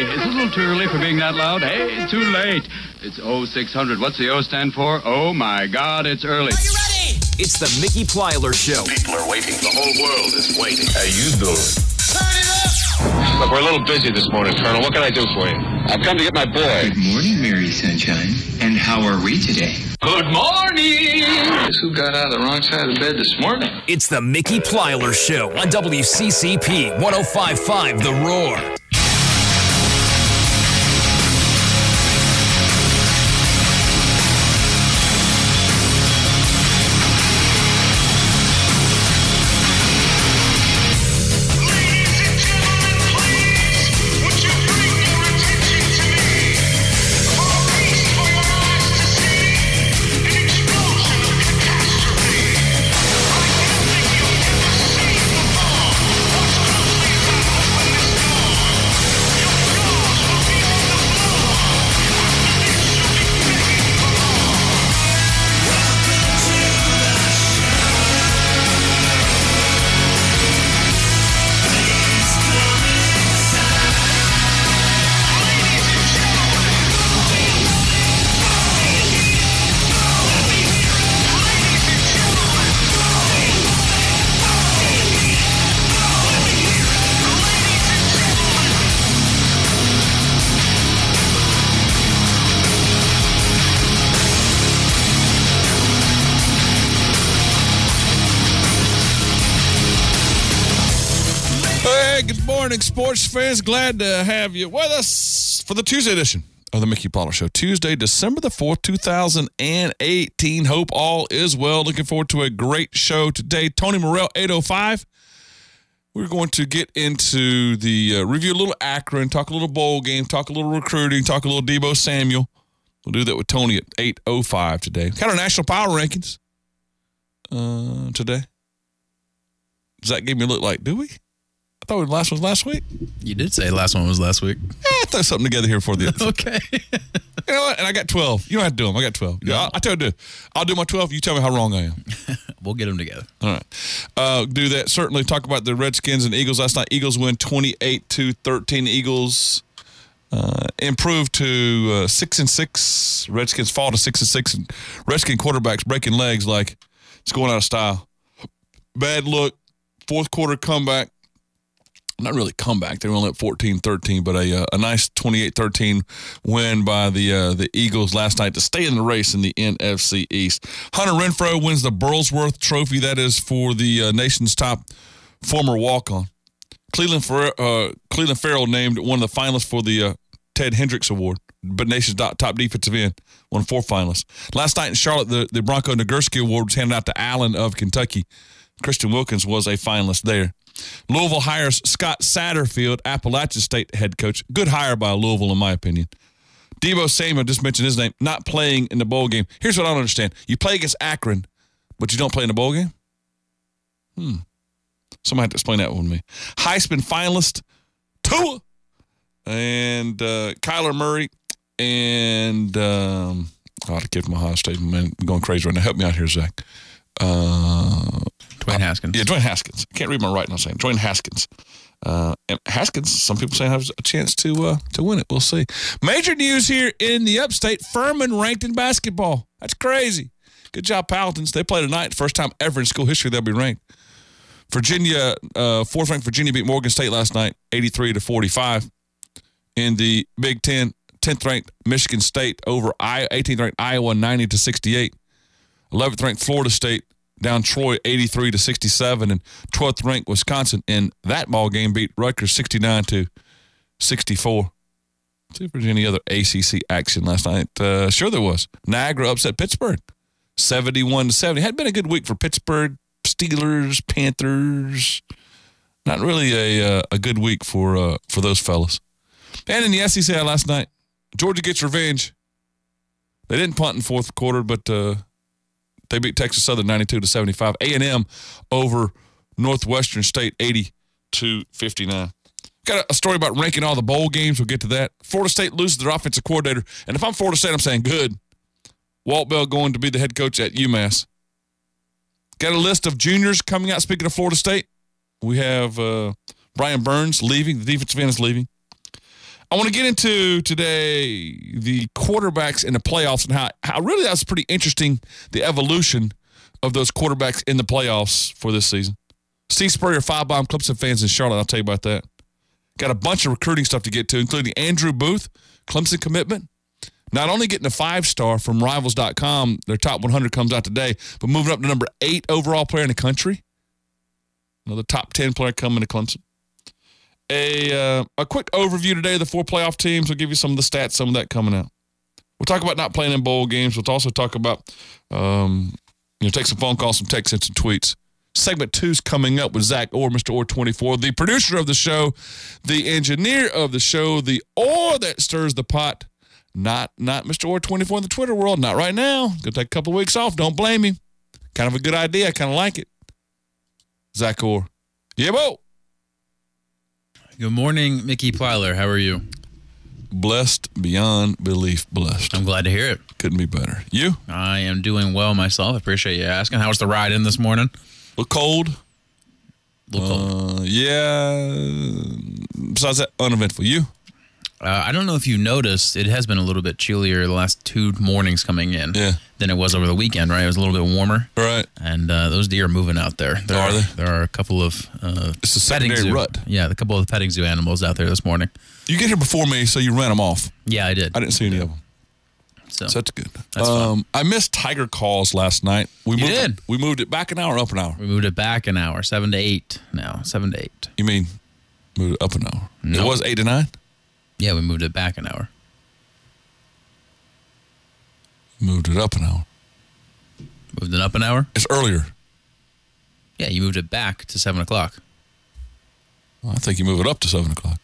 It's a little too early for being that loud. Hey, it's too late. It's 0600. What's the O stand for? Oh, my God, it's early. Are you ready? It's the Mickey Plyler Show. People are waiting. The whole world is waiting. How you doing? Turn it up! Look, we're a little busy this morning, Colonel. What can I do for you? I've come to get my boy. Good morning, Mary Sunshine. And how are we today? Good morning! Guess who got out of the wrong side of the bed this morning? It's the Mickey Plyler Show on WCCP 105.5 The Roar. Good morning, sports fans. Glad to have you with us for the Tuesday edition of the Mickey Plyler Show. Tuesday, December the 4th, 2018. Hope all is well. Looking forward to a great show today. Tony Morrell, 805. We're going to get into the review a little Akron, talk a little bowl game, talk a little recruiting, talk a little Deebo Samuel. We'll do that with Tony at 8:05 today. Got our national power rankings today. Does that give me a look like, do we? I thought the last one was last week. You did say the last one was last week. Throw something together here for the Okay. You know what? And I got 12. You don't have to do them. I got 12. Yeah, I tell you to do. I'll do my 12. You tell me how wrong I am. We'll get them together. All right. Do that. Certainly talk about the Redskins and Eagles last night. Eagles win 28-13. Eagles improved to 6-6. Redskins fall to 6-6. And Redskin quarterbacks breaking legs like it's going out of style. Bad look. Fourth quarter comeback. Not really comeback. They were only at 14-13, but a nice 28-13 win by the Eagles last night to stay in the race in the NFC East. Hunter Renfrow wins the Burlsworth Trophy. That is for the nation's top former walk-on. Cleveland Farrell named one of the finalists for the Ted Hendricks Award, but nation's top defensive end, one of 4 finalists. Last night in Charlotte, the Bronco Nagurski Award was handed out to Allen of Kentucky. Christian Wilkins was a finalist there. Louisville hires Scott Satterfield, Appalachian State head coach. Good hire by Louisville, in my opinion. Deebo Samuel, just mentioned his name, not playing in the bowl game. Here's what I don't understand. You play against Akron, but you don't play in the bowl game? Somebody had to explain that one to me. Heisman finalist, Tua, and Kyler Murray, and I have to give him a Ohio State. Man, I'm going crazy right now. Help me out here, Zach. Dwayne Haskins. Yeah, Dwayne Haskins. I can't read my writing. I'm saying Dwayne Haskins. And Haskins, some people say has a chance to win it. We'll see. Major news here in the upstate. Furman ranked in basketball. That's crazy. Good job, Paladins. They play tonight. First time ever in school history they'll be ranked. Virginia, fourth-ranked Virginia beat Morgan State last night, 83-45. In the Big Ten, 10th-ranked Michigan State over 18th-ranked Iowa, 90-68. 11th-ranked Florida State down Troy 83-67, and 12th-ranked Wisconsin in that ball game beat Rutgers 69-64. See if there's any other ACC action last night. Sure there was. Niagara upset Pittsburgh 71-70. Had been a good week for Pittsburgh, Steelers, Panthers. Not really a good week for those fellas. And in the SEC last night, Georgia gets revenge. They didn't punt in fourth quarter, but they beat Texas Southern 92-75. A&M over Northwestern State 80-59. Got a story about ranking all the bowl games. We'll get to that. Florida State loses their offensive coordinator. And if I'm Florida State, I'm saying good. Walt Bell going to be the head coach at UMass. Got a list of juniors coming out. Speaking of Florida State, we have Brian Burns leaving. The defensive end is leaving. I want to get into today the quarterbacks in the playoffs and how really that's pretty interesting, the evolution of those quarterbacks in the playoffs for this season. Steve Spurrier, Five-Bomb Clemson fans in Charlotte, I'll tell you about that. Got a bunch of recruiting stuff to get to, including Andrew Booth, Clemson commitment. Not only getting a 5-star from Rivals.com, their top 100 comes out today, but moving up to number 8 overall player in the country. Another top 10 player coming to Clemson. A quick overview today of the 4 playoff teams. We'll give you some of the stats, some of that coming out. We'll talk about not playing in bowl games. We'll also talk about, take some phone calls, some texts, and some tweets. Segment 2's coming up with Zach Orr, Mr. Orr 24, the producer of the show, the engineer of the show, the Orr that stirs the pot. Not Mr. Orr 24 in the Twitter world. Not right now. Going to take a couple of weeks off. Don't blame him. Kind of a good idea. I kind of like it. Zach Orr. Yeah, Bo. Good morning, Mickey Plyler. How are you? Blessed beyond belief. Blessed. I'm glad to hear it. Couldn't be better. You? I am doing well myself. I appreciate you asking. How was the ride in this morning? A little cold. A little cold. Yeah. Besides that, uneventful. You? I don't know if you noticed, it has been a little bit chillier the last 2 mornings coming in than it was over the weekend, right? It was a little bit warmer. Right. And those deer are moving out there. Are they? There are a couple of it's a secondary rut. Yeah, a couple of petting zoo animals out there this morning. You get here before me, so you ran them off. Yeah, I did. I didn't see any of them. So that's good. That's fun. I missed Tiger calls last night. We moved it back an hour, up an hour. We moved it back an hour, 7 to 8 now, 7 to 8. You mean moved it up an hour? No. It was 8 to 9? Yeah, we moved it back an hour. Moved it up an hour. Moved it up an hour? It's earlier. Yeah, you moved it back to 7 o'clock. Well, I think you move it up to 7 o'clock.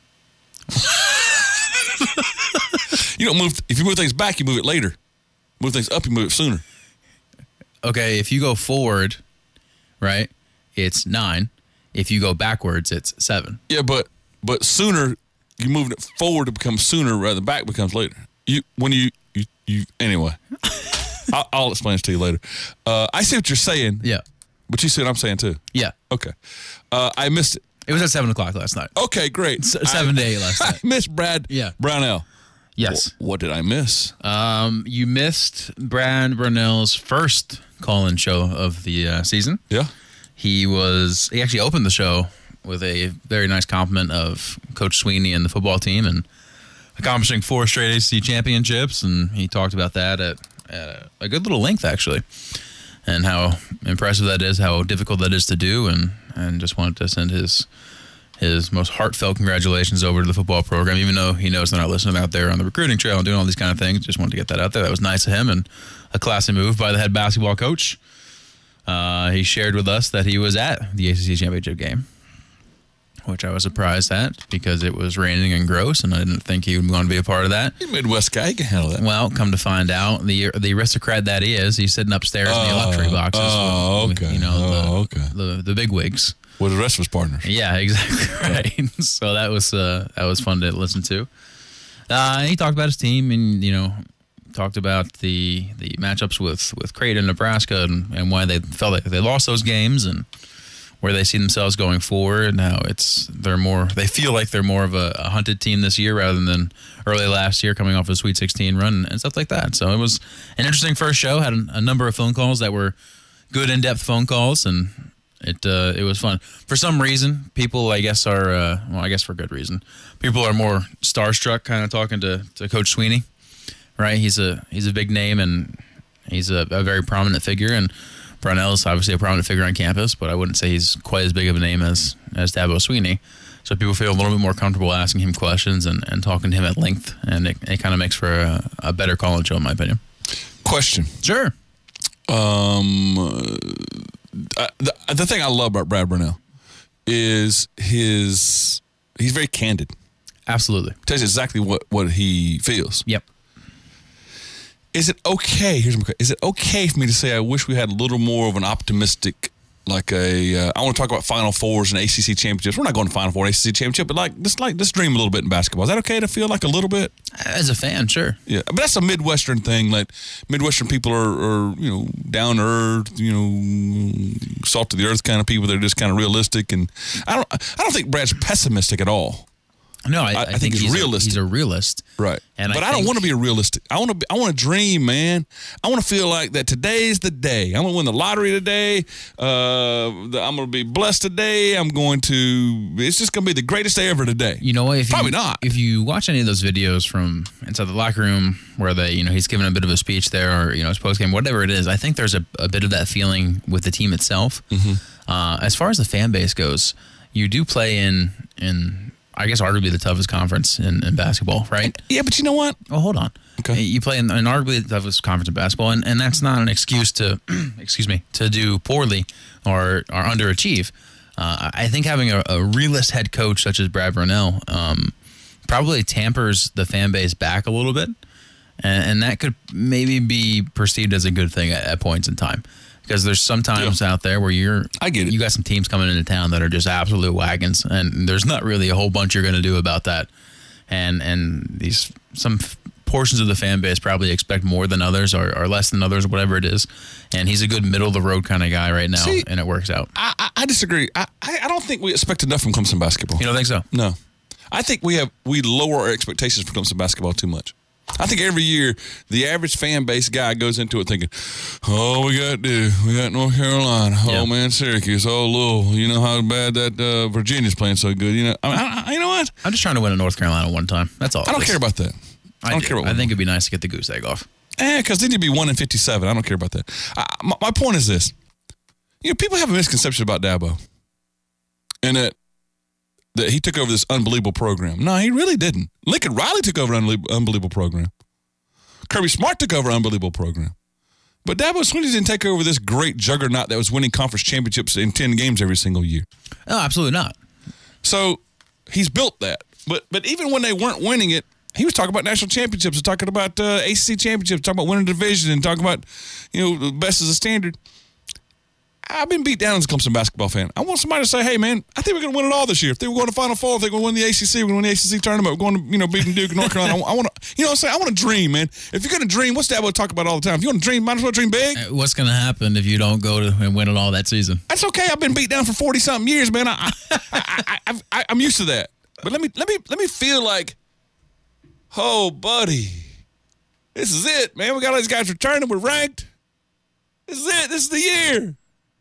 You don't move. If you move things back, you move it later. Move things up, you move it sooner. Okay, if you go forward, right, it's 9. If you go backwards, it's 7. Yeah, but sooner, you moving it forward to become sooner rather than back becomes later. Anyway. I'll explain this to you later. I see what you're saying. Yeah. But you see what I'm saying too. Yeah. Okay. I missed it. It was at 7 o'clock last night. Okay, great. 7 to 8 last night. I missed Brad Brownell. Yes. What did I miss? You missed Brad Brownell's first call-in show of the season. Yeah. He actually opened the show with a very nice compliment of Coach Sweeney and the football team and accomplishing 4 straight ACC championships. And he talked about that at a good little length, actually, and how impressive that is, how difficult that is to do, and just wanted to send his most heartfelt congratulations over to the football program, even though he knows they're not listening out there on the recruiting trail and doing all these kind of things. Just wanted to get that out there. That was nice of him and a classy move by the head basketball coach. He shared with us that he was at the ACC championship game, which I was surprised at because it was raining and gross, and I didn't think he would want to be a part of that. You're a Midwest guy. You can handle that. Well, come to find out, the aristocrat that he is, he's sitting upstairs in the luxury boxes. With the big wigs. With the rest of his partners. Yeah, exactly right. So that was fun to listen to. He talked about his team and, talked about the matchups with Creighton and Nebraska and why they felt like they lost those games and where they see themselves going forward. Now they feel like they're more of a hunted team this year rather than early last year coming off a Sweet 16 run and stuff like that. So it was an interesting first show. Had a number of phone calls that were good in-depth phone calls, and it was fun. For some reason, people I guess are I guess for good reason. People are more starstruck kind of talking to Coach Sweeney, right? He's a big name and he's a very prominent figure, and Brownell is obviously a prominent figure on campus, but I wouldn't say he's quite as big of a name as Dabo Sweeney. So people feel a little bit more comfortable asking him questions and talking to him at length, and it kind of makes for a better call-in show, in my opinion. Question. Sure. The thing I love about Brad Brownell is he's very candid. Absolutely. Tells you exactly what he feels. Yep. Is it okay? Is it okay for me to say I wish we had a little more of an optimistic, I want to talk about Final Fours and ACC championships. We're not going to Final Four and ACC championship, but let's dream a little bit in basketball. Is that okay to feel like a little bit? As a fan, sure. Yeah, but that's a Midwestern thing. Like Midwestern people are down to earth, salt to the earth kind of people. They're just kind of realistic, and I don't think Brad's pessimistic at all. No, I think he's realistic. He's a realist, right? But I don't want to be a realistic. I want to dream, man. I want to feel like that today's the day. I'm going to win the lottery today. I'm going to be blessed today. It's just going to be the greatest day ever today. You know what? Probably not. If you watch any of those videos from inside the locker room where he's giving a bit of a speech there, or his post game, whatever it is, I think there's a bit of that feeling with the team itself. Mm-hmm. As far as the fan base goes, you do play in I guess arguably the toughest conference in basketball, right? Yeah, but you know what? Oh, hold on. Okay. You play in arguably the toughest conference in basketball, and that's not an excuse to, to do poorly or underachieve. I think having a realist head coach such as Brad Brownell probably tampers the fan base back a little bit, and that could maybe be perceived as a good thing at points in time. Because there's some times out there where you got some teams coming into town that are just absolute wagons, and there's not really a whole bunch you're going to do about that. And some portions of the fan base probably expect more than others or less than others, whatever it is. And he's a good middle of the road kind of guy right now, and it works out. I disagree. I don't think we expect enough from Clemson basketball. You don't think so? No, I think we lower our expectations for Clemson basketball too much. I think every year the average fan base guy goes into it thinking, "Oh, we got North Carolina. Oh man, Syracuse. Oh, Louisville. You know how bad that Virginia's playing so good. You know, you know what? I'm just trying to win at North Carolina one time. That's all. I don't care about that. I don't care about. I think it'd be nice to get the goose egg off. Because then you'd be 1-57. I don't care about that. My point is this: people have a misconception about Dabo, and that he took over this unbelievable program. No, he really didn't. Lincoln Riley took over an unbelievable program. Kirby Smart took over an unbelievable program. But Dabo Swinney didn't take over this great juggernaut that was winning conference championships in 10 games every single year. No, absolutely not. So he's built that. But even when they weren't winning it, he was talking about national championships and talking about ACC championships, talking about winning a division and talking about, the best as a standard. I've been beat down as a Clemson basketball fan. I want somebody to say, hey, man, I think we're going to win it all this year. If they were going to Final Four, if they're going to win the ACC, we're going to win the ACC tournament, we're going to, beating Duke and North Carolina. I want to, I want to dream, man. If you're going to dream, what's that we'll talk about all the time? If you want to dream, might as well dream big. What's going to happen if you don't go and win it all that season? That's okay. I've been beat down for 40-something years, man. I'm used to that. But let me feel like, oh, buddy, this is it, man. We got all these guys returning. We're ranked. This is it. This is the year.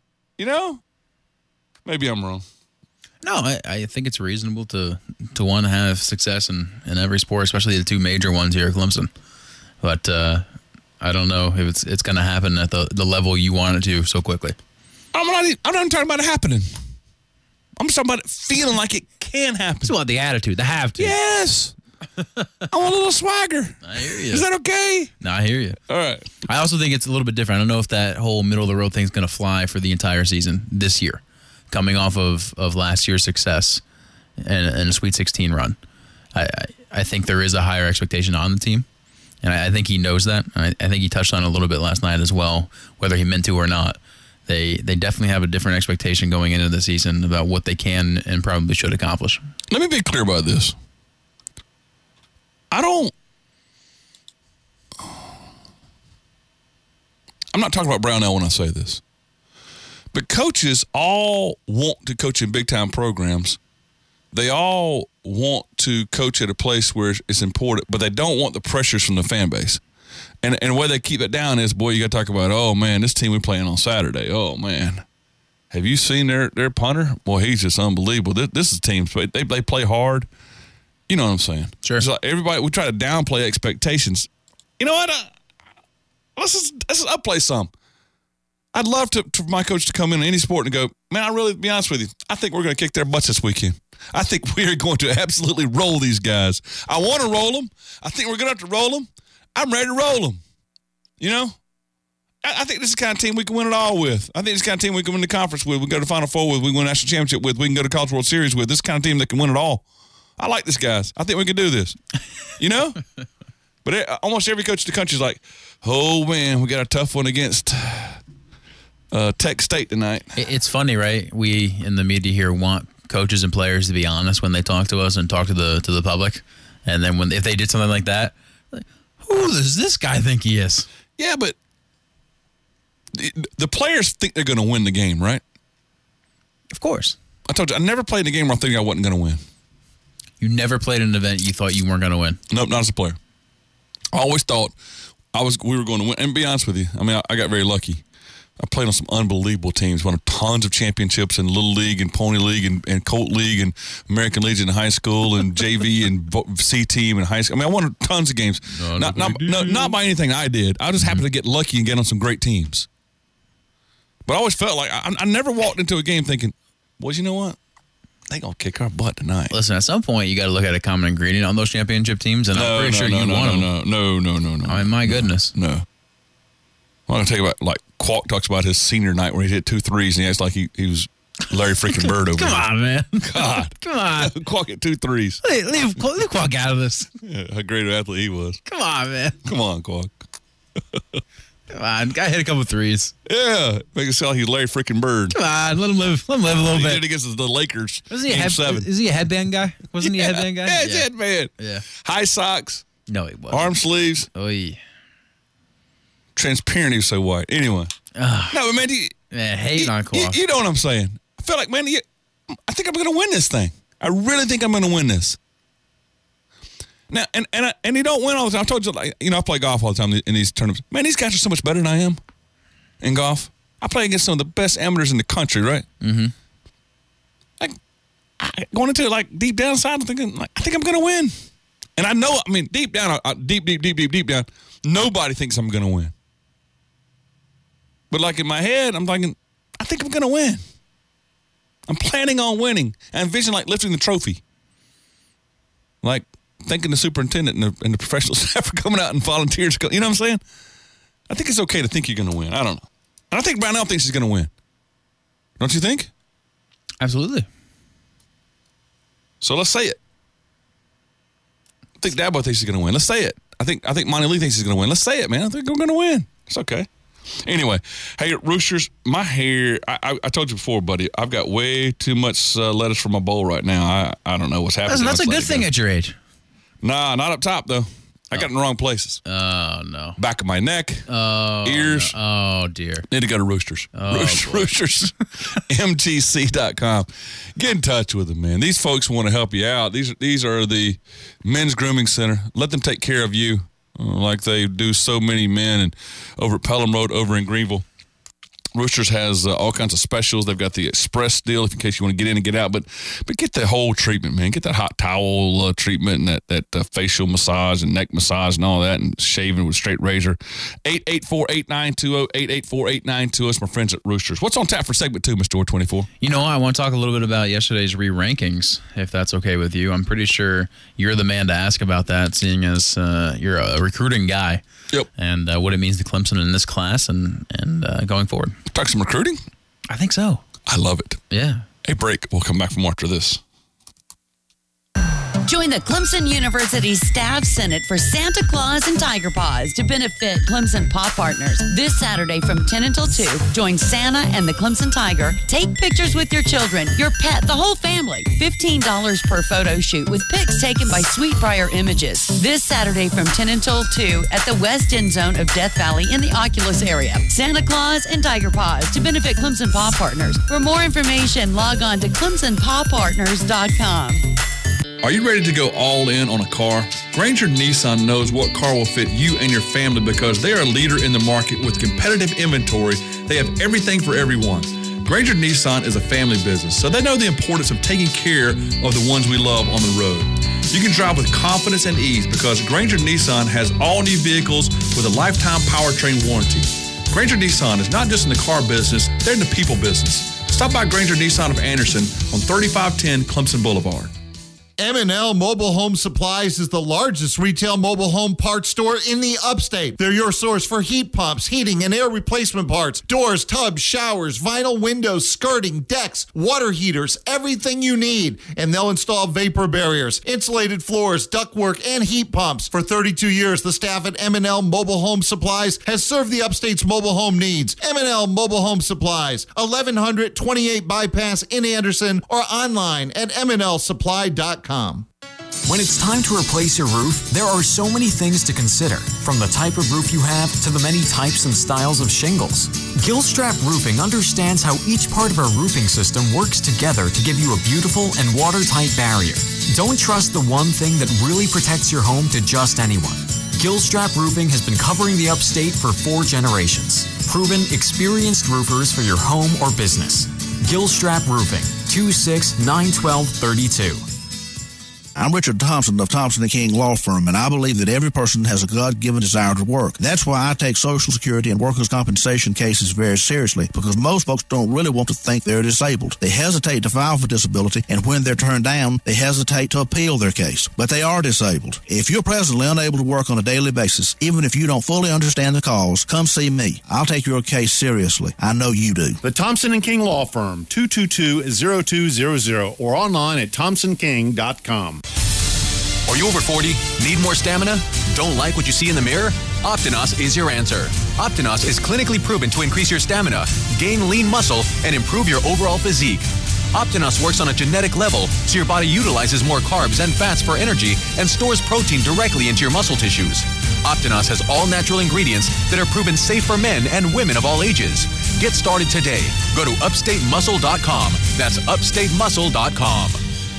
Maybe I'm wrong. No, I think it's reasonable to want to have success in every sport, especially the two major ones here at Clemson. But I don't know if it's going to happen at the level you want it to so quickly. I'm not talking about it happening. I'm just talking about it feeling like it can happen. It's about the attitude, the have to. Yes. I want a little swagger. I hear you. Is that okay? No, I hear you. All right. I also think it's a little bit different. I don't know if that whole middle of the road thing is going to fly for the entire season this year, coming off of last year's success and a Sweet 16 run. I think there is a higher expectation on the team, and I think he knows that. I think he touched on it a little bit last night as well, whether he meant to or not. They definitely have a different expectation going into the season about what they can and probably should accomplish. Let me be clear about this. I'm not talking about Brownell when I say this, but coaches all want to coach in big-time programs. They all want to coach at a place where it's important, but they don't want the pressures from the fan base. And the way they keep it down is, boy, you got to talk about, oh, man, this team we're playing on Saturday. Oh, man. Have you seen their punter? Boy, he's just unbelievable. This is teams. They play hard. You know what I'm saying? Sure. So everybody, we try to downplay expectations. You know what? Let's just upplay some. I'd love for my coach to come in any sport and go, man, I really, to be honest with you, I think we're going to kick their butts this weekend. I think we are going to absolutely roll these guys. I want to roll them. I think we're going to have to roll them. I'm ready to roll them. I think this is the kind of team we can win it all with. I think this is the kind of team we can win the conference with. We can go to the Final Four with. We can win a national championship with. We can go to College World Series with. This is the kind of team that can win it all. I like this, guys. I think we can do this. But almost every coach in the country is like, oh, man, we got a tough one against Tech State tonight. It's funny, right? We in the media here want coaches and players to be honest when they talk to us and talk to the public. And then if they did something like that, like, who does this guy think he is? Yeah, but the players think they're going to win the game, right? Of course. I told you, I never played in a game where I think I wasn't going to win. You never played an event you thought you weren't going to win? Nope, not as a player. I always thought we were going to win. And to be honest with you, I mean, I got very lucky. I played on some unbelievable teams, won tons of championships in Little League and Pony League and Colt League and American Legion in high school and JV and C team in high school. I mean, I won tons of games. Not by anything I did. I just happened to get lucky and get on some great teams. But I always felt like I never walked into a game thinking, boys, you know what? They going to kick our butt tonight. Listen, at some point, you got to look at a common ingredient on those championship teams, and I'm pretty sure you won them. No. I mean, my goodness. No. I'm going to tell you about, like, Qualk talks about his senior night where he hit 2 threes, and he acts like he was Larry freaking Bird over Come on, man. God. Come on. Qualk hit 2 threes. Leave Qualk out of this. Yeah, how great an athlete he was. Come on, man. Come on, Qualk. Come on. Guy hit a couple threes. Yeah. Make it sound like he's Larry freaking Bird. Come on. Let him live. Let him live a little He bit. did against the Lakers. Is he a headband guy? Wasn't he a headband guy? Yeah, he's a headband. Yeah. High socks. No, he wasn't. Arm sleeves. Oy. Transparent, he was so white. Anyway. No, but man, hate on Qualk. You know what I'm saying. I feel like, man, I think I'm going to win this thing. I really think I'm going to win this. Now, and he don't win all the time. I told you, like, I play golf all the time in these tournaments. Man, these guys are so much better than I am in golf. I play against some of the best amateurs in the country, right? Mm-hmm. Like, going into it, like, deep down inside, I'm thinking, like, I think I'm going to win. And I know, I mean, deep down, deep down, nobody thinks I'm going to win. But, like, in my head, I'm thinking, I think I'm going to win. I'm planning on winning. I envision, like, lifting the trophy. Like, thanking the superintendent and the professional staff for coming out and volunteers. You know what I'm saying? I think it's okay to think you're going to win. I don't know. And I think Brownell thinks he's going to win. Don't you think? Absolutely. So let's say it. I think Dabo thinks he's going to win. Let's say it. I think Monty Lee thinks he's going to win. Let's say it, man. I think we're going to win. It's okay. Anyway, hey, Roosters, my hair, I told you before, buddy, I've got way too much lettuce for my bowl right now. I don't know what's happening. That's a good thing at your age. Nah, not up top, though. I got it in the wrong places. Oh, no. Back of my neck, ears. No. Oh, dear. Need to go to Roosters. Roosters, MTC.com. Get in touch with them, man. These folks want to help you out. These are the men's grooming center. Let them take care of you like they do so many men and over at Pelham Road over in Greenville. Roosters has all kinds of specials. They've got the express deal in case you want to get in and get out. But get the whole treatment, man. Get that hot towel treatment and that facial massage and neck massage and all that and shaving with straight razor. 884-8920, 884-8920. It's my friends at Roosters. What's on tap for segment 2, Mr. 24? I want to talk a little bit about yesterday's re-rankings, if that's okay with you. I'm pretty sure you're the man to ask about that, seeing as you're a recruiting guy. Yep. And what it means to Clemson in this class and going forward. Talk some recruiting? I think so. I love it. Yeah. Hey, break. We'll come back for more after this. Join the Clemson University Staff Senate for Santa Claus and Tiger Paws to benefit Clemson Paw Partners. This Saturday from 10 until 2, join Santa and the Clemson Tiger. Take pictures with your children, your pet, the whole family. $15 per photo shoot with pics taken by Sweetbriar Images. This Saturday from 10 until 2 at the West End Zone of Death Valley in the Oculus area. Santa Claus and Tiger Paws to benefit Clemson Paw Partners. For more information, log on to ClemsonPawPartners.com. Are you ready to go all in on a car? Granger Nissan knows what car will fit you and your family because they are a leader in the market with competitive inventory. They have everything for everyone. Granger Nissan is a family business, so they know the importance of taking care of the ones we love on the road. You can drive with confidence and ease because Granger Nissan has all new vehicles with a lifetime powertrain warranty. Granger Nissan is not just in the car business, they're in the people business. Stop by Granger Nissan of Anderson on 3510 Clemson Boulevard. M&L Mobile Home Supplies is the largest retail mobile home parts store in the upstate. They're your source for heat pumps, heating, and air replacement parts, doors, tubs, showers, vinyl windows, skirting, decks, water heaters, everything you need. And they'll install vapor barriers, insulated floors, ductwork, and heat pumps. For 32 years, the staff at M&L Mobile Home Supplies has served the upstate's mobile home needs. M&L Mobile Home Supplies, 1100 28 Bypass in Anderson, or online at mnlsupply.com. When it's time to replace your roof, there are so many things to consider, from the type of roof you have to the many types and styles of shingles. Gilstrap Roofing understands how each part of our roofing system works together to give you a beautiful and watertight barrier. Don't trust the one thing that really protects your home to just anyone. Gilstrap Roofing has been covering the upstate for 4 generations. Proven, experienced roofers for your home or business. Gilstrap Roofing, 2691232. I'm Richard Thompson of Thompson & King Law Firm, and I believe that every person has a God-given desire to work. That's why I take Social Security and workers' compensation cases very seriously, because most folks don't really want to think they're disabled. They hesitate to file for disability, and when they're turned down, they hesitate to appeal their case. But they are disabled. If you're presently unable to work on a daily basis, even if you don't fully understand the cause, come see me. I'll take your case seriously. I know you do. The Thompson & King Law Firm, 222-0200, or online at thompsonking.com. Are you over 40? Need more stamina? Don't like what you see in the mirror? Optinos is your answer. Optinos is clinically proven to increase your stamina, gain lean muscle, and improve your overall physique. Optinos works on a genetic level, so your body utilizes more carbs and fats for energy and stores protein directly into your muscle tissues. Optinos has all natural ingredients that are proven safe for men and women of all ages. Get started today. Go to upstatemuscle.com. That's upstatemuscle.com.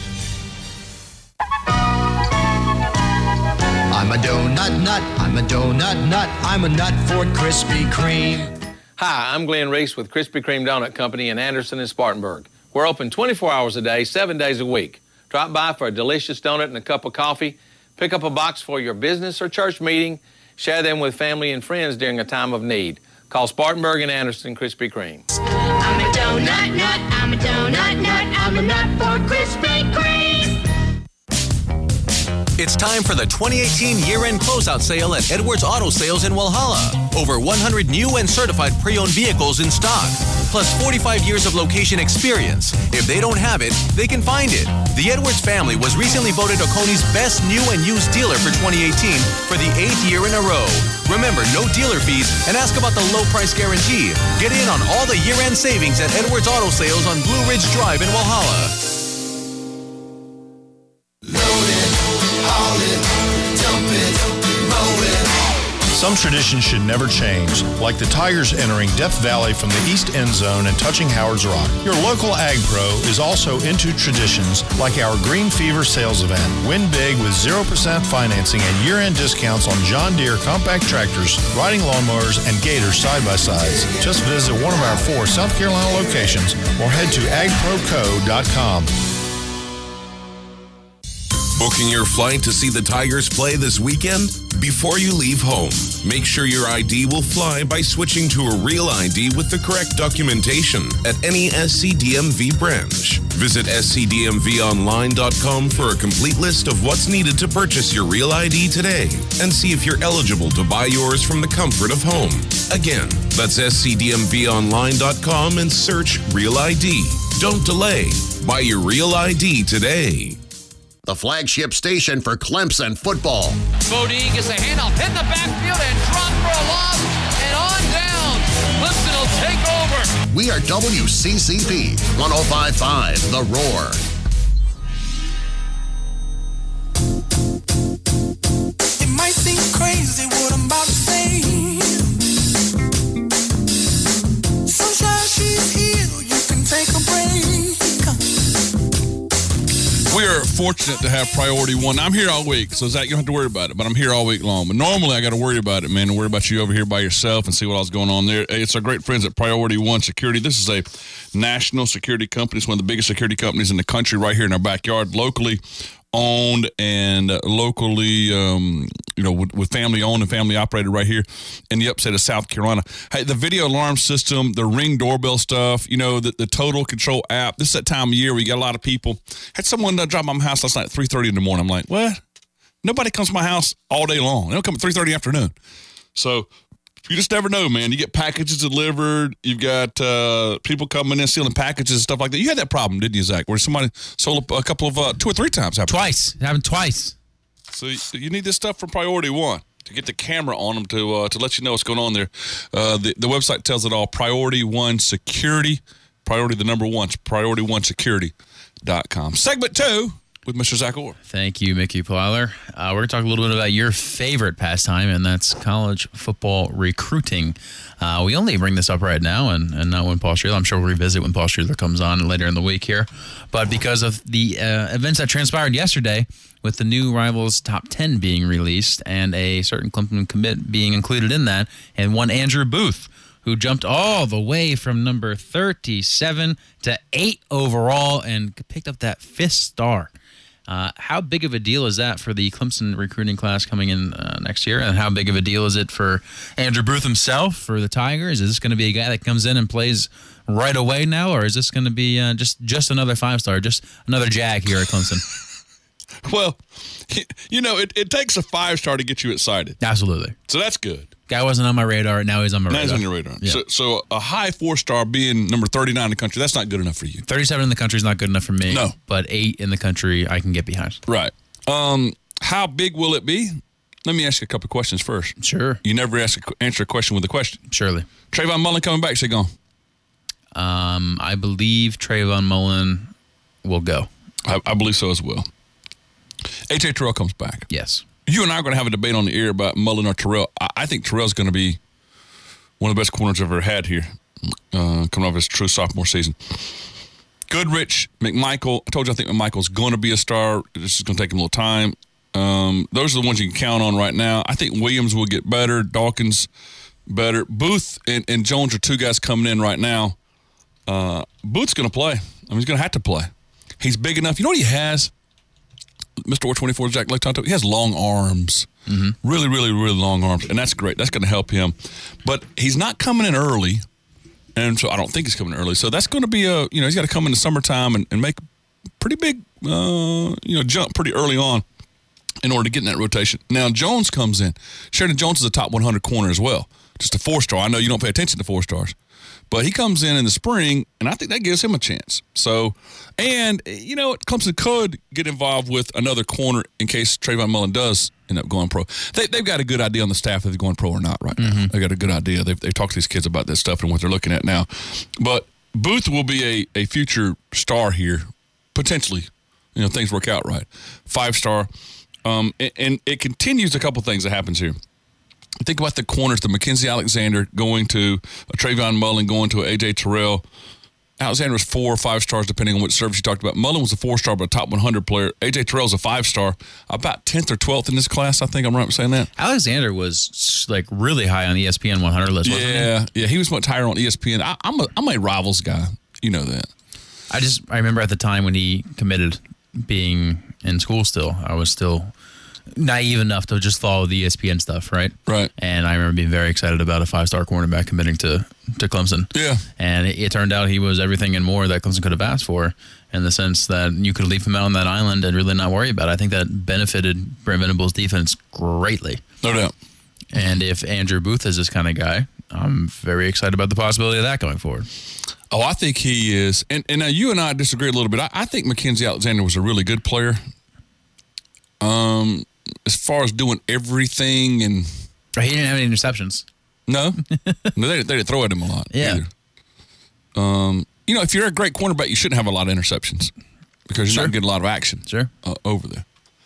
I'm a donut nut, I'm a donut nut, I'm a nut for Krispy Kreme. Hi, I'm Glenn Reese with Krispy Kreme Donut Company in Anderson and Spartanburg. We're open 24 hours a day, 7 days a week. Drop by for a delicious donut and a cup of coffee. Pick up a box for your business or church meeting. Share them with family and friends during a time of need. Call Spartanburg and Anderson Krispy Kreme. I'm a donut nut, I'm a donut nut, I'm a nut for Krispy Kreme. It's time for the 2018 year-end closeout sale at Edwards Auto Sales in Walhalla. Over 100 new and certified pre-owned vehicles in stock, plus 45 years of location experience. If they don't have it, they can find it. The Edwards family was recently voted Oconee Best New and Used Dealer for 2018 for the 8th year in a row. Remember, no dealer fees and ask about the low price guarantee. Get in on all the year-end savings at Edwards Auto Sales on Blue Ridge Drive in Walhalla. Some traditions should never change, like the Tigers entering Death Valley from the east end zone and touching Howard's Rock. Your local Ag Pro is also into traditions like our Green Fever sales event. Win big with 0% financing and year-end discounts on John Deere compact tractors, riding lawnmowers, and Gators side-by-sides. Just visit one of our 4 South Carolina locations or head to agproco.com. Booking your flight to see the Tigers play this weekend? Before you leave home, make sure your ID will fly by switching to a real ID with the correct documentation at any SCDMV branch. Visit scdmvonline.com for a complete list of what's needed to purchase your real ID today and see if you're eligible to buy yours from the comfort of home. Again, that's scdmvonline.com and search Real ID. Don't delay. Buy your real ID today. The flagship station for Clemson football. Bodie gets a handoff, hit the backfield and drop for a loss, and on down. Clemson will take over. We are WCCP 105.5 The Roar. It might seem crazy what I'm about to say. Sunshine, she's here. You can take a break. We are fortunate to have Priority One. I'm here all week, so Zach, you don't have to worry about it, but I'm here all week long. But normally I got to worry about it, man, and worry about you over here by yourself and see what else going on there. It's our great friends at Priority One Security. This is a national security company. It's one of the biggest security companies in the country right here in our backyard, locally owned and locally, with family owned and family operated right here in the upstate of South Carolina. Hey, the video alarm system, the Ring doorbell stuff, the Total Control app. This is that time of year where you got a lot of people. Had someone drop by my house last night at 3:30 in the morning. I'm like, what? Nobody comes to my house all day long. They don't come at 3:30 in the afternoon. So you just never know, man. You get packages delivered. You've got people coming in, stealing packages and stuff like that. You had that problem, didn't you, Zach, where somebody sold a couple of 2 or 3 times? Twice. It happened twice. So you need this stuff from Priority One to get the camera on them to let you know what's going on there. The website tells it all. Priority One Security. Priority, the number one. PriorityOneSecurity.com. Segment 2. with Mr. Zach Orr. Thank you, Mickey Plyler. We're going to talk a little bit about your favorite pastime, and that's college football recruiting. We only bring this up right now and not when Paul Streeler. I'm sure we'll revisit when Paul Streeler comes on later in the week here. But because of the events that transpired yesterday with the new Rivals Top 10 being released and a certain Clemson commit being included in that, and one Andrew Booth, who jumped all the way from number 37 to 8 overall and picked up that 5th star. How big of a deal is that for the Clemson recruiting class coming in next year? And how big of a deal is it for Andrew Booth himself, for the Tigers? Is this going to be a guy that comes in and plays right away now, or is this going to be just another 5-star, just another Jag here at Clemson? Well, it takes a 5-star to get you excited. Absolutely. So that's good. Guy wasn't on my radar. Now he's on my radar. Now he's on your radar. Yeah. So a high 4-star being number 39 in the country, that's not good enough for you. 37 in the country is not good enough for me. No. But 8 in the country, I can get behind. Right. How big will it be? Let me ask you a couple of questions first. Sure. You never answer a question with a question. Surely. Trayvon Mullen coming back, is he gone? I believe Trayvon Mullen will go. I believe so as well. A.J. Terrell comes back. Yes. You and I are going to have a debate on the air about Mullen or Terrell. I think Terrell's going to be one of the best corners I've ever had here, coming off his true sophomore season. Goodrich, McMichael. I told you I think McMichael's going to be a star. This is going to take him a little time. Those are the ones you can count on right now. I think Williams will get better. Dawkins better. Booth and Jones are two guys coming in right now. Booth's going to play. He's going to have to play. He's big enough. You know what he has? Mr. 424, Jack Lake talked about, he has long arms. Mm-hmm. Really, really, really long arms. And that's great. That's going to help him. But he's not coming in early. And so I don't think he's coming in early. So that's going to be he's got to come in the summertime and make a pretty big, jump pretty early on in order to get in that rotation. Now, Jones comes in. Sheridan Jones is a top 100 corner as well. Just a 4-star. I know you don't pay attention to 4-stars. But he comes in the spring, and I think that gives him a chance. So, and, Clemson could get involved with another corner in case Trayvon Mullen does end up going pro. They've got a good idea on the staff if they're going pro or not right now. They've got a good idea. They've talked to these kids about this stuff and what they're looking at now. But Booth will be a future star here, potentially. Things work out right. 5-star. And it continues a couple things that happens here. Think about the corners, the Mackenzie Alexander going to a Trayvon Mullen, going to a A.J. Terrell. Alexander was 4 or 5 stars, depending on which service you talked about. Mullen was a 4-star, but a top 100 player. A.J. Terrell's a 5-star, about 10th or 12th in this class, I think. I'm right in saying that. Alexander was, really high on the ESPN 100 list, wasn't he? Yeah, he was much higher on ESPN. I'm a Rivals guy. You know that. I remember at the time when he committed, being in school still, I was still naive enough to just follow the ESPN stuff, right? Right. And I remember being very excited about a 5-star cornerback committing to Clemson. Yeah. And it turned out he was everything and more that Clemson could have asked for, in the sense that you could leave him out on that island and really not worry about it. I think that benefited Brent Venables' defense greatly. No doubt. And if Andrew Booth is this kind of guy, I'm very excited about the possibility of that going forward. Oh, I think he is. And now you and I disagree a little bit. I think Mackenzie Alexander was a really good player. As far as doing everything and... He didn't have any interceptions. No. They didn't throw at him a lot either. If you're a great cornerback, you shouldn't have a lot of interceptions because you're not getting a lot of action over there.